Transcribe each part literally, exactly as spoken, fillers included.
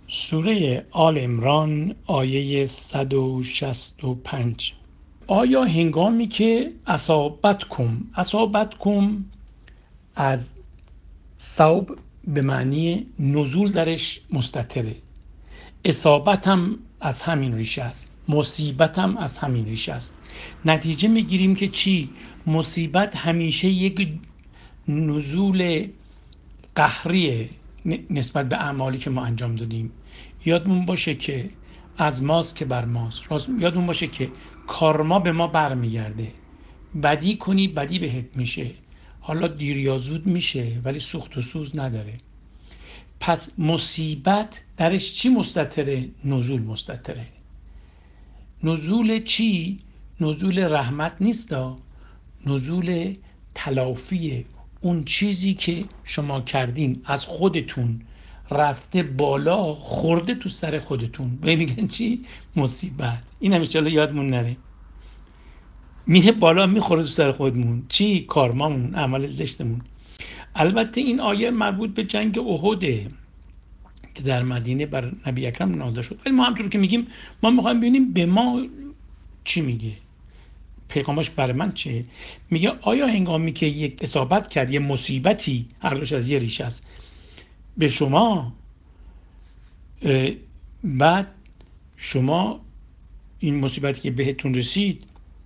سوره آل عمران آیه صد و شصت و پنج. آیا هنگامی که اصابتکم اصابتکم از صوب به معنی نزول درش مستتره، اصابت هم از همین ریشه است، مصیبت هم از همین ریشه است. نتیجه میگیریم که چی؟ مصیبت همیشه یک نزول قهریه نسبت به اعمالی که ما انجام دادیم. یادمون باشه که از ماست که بر ماست. یادمون باشه که کارما به ما برمیگرده. بدی کنی بدی بهت میشه، حالا دیر یا زود میشه ولی سوخت و سوز نداره. پس مصیبت درش چی مستتره؟ نزول مستتره. نزول چی؟ نزول رحمت نیست، نزول تلافیه. اون چیزی که شما کردین از خودتون رفته بالا خورده تو سر خودتون، به میگن چی؟ مصیبت. این همیشه یادمون نره، میره بالا میخوره تو سر خودمون. چی؟ کارمامون، عمل زشتمون. البته این آیه مربوط به جنگ احده که در مدینه بر نبی اکرم نازل شد، ولی ما همونطور که میگیم ما میخوایم ببینیم به ما چی میگه، پیغامش برای من چه میگه. آیا هنگامی که یک اصابت کرد، یه مصیبتی، هر دوش از یه ریشه است، به شما، بعد شما این مصیبتی که بهتون رسید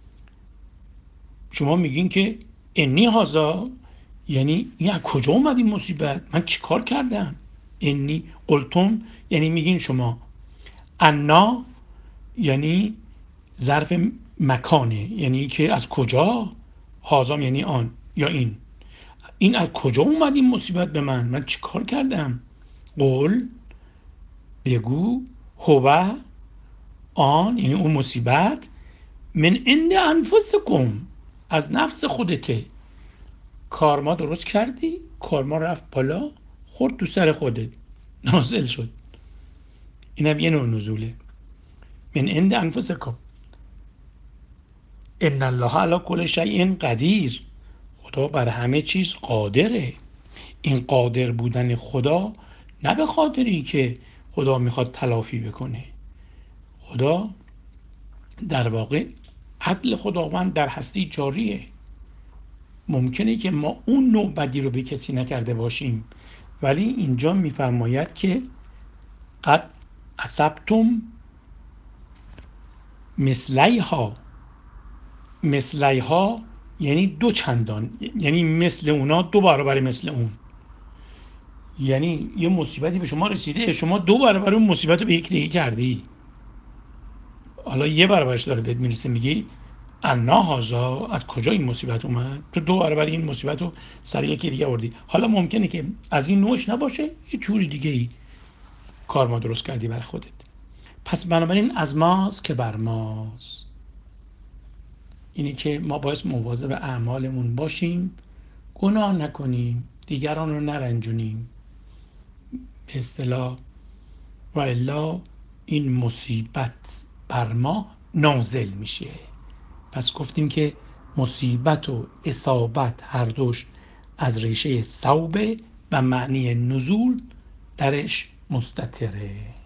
شما میگین که انی هازا، یعنی این از کجا اومد این مصیبت؟ من چی کار کردم؟ انی قلتم یعنی میگین شما. انا یعنی ظرف مکانه، یعنی که از کجا. هازام یعنی آن یا این. این از کجا اومد این مصیبت به من؟ من چی کار کردم؟ قل بگو، هو آن یعنی اون مصیبت، من عند انفسکم از نفس خودته. کارما درست کردی، کارما رفت بالا خورد تو سر خودت، نازل شد. اینم یه نوع نزوله. من عند انفسکم ان الله علی کل شیء قدیر. خدا بر همه چیز قادره. این قادر بودن خدا نه به خاطری که خدا میخواد تلافی بکنه. خدا در واقع عدل خداوند در هستی جاریه. ممکنه که ما اون نوع بدی رو به کسی نکرده باشیم، ولی اینجا میفرماید که قد اصبتم مثلیها. مثلیها یعنی دو چندان، یعنی مثل اونا دو برابر مثل اون. یعنی یه مصیبتی به شما رسیده، شما دو برابر اون مصیبت رو به یک دیگه کردی، حالا یه برابرش داره بهت میرسه، میگی انا هازا، از کجا این مصیبت اومد؟ تو دو برابر این مصیبت رو سر یکی دیگه آوردی. حالا ممکنه که از این نوعش نباشه، یه جوری دیگه ای کار ما درست کردی برای خودت. پس بنابراین از ماست که بر ماست. اینی که ما باید مواظب اعمالمون باشیم، گناه نکنیم، دیگران رو نرنجونیم به اصطلاح، و الا این مصیبت بر ما نازل میشه. پس گفتیم که مصیبت و اصابت هر دوش از ریشه صوبه و معنی نزول درش مستتره.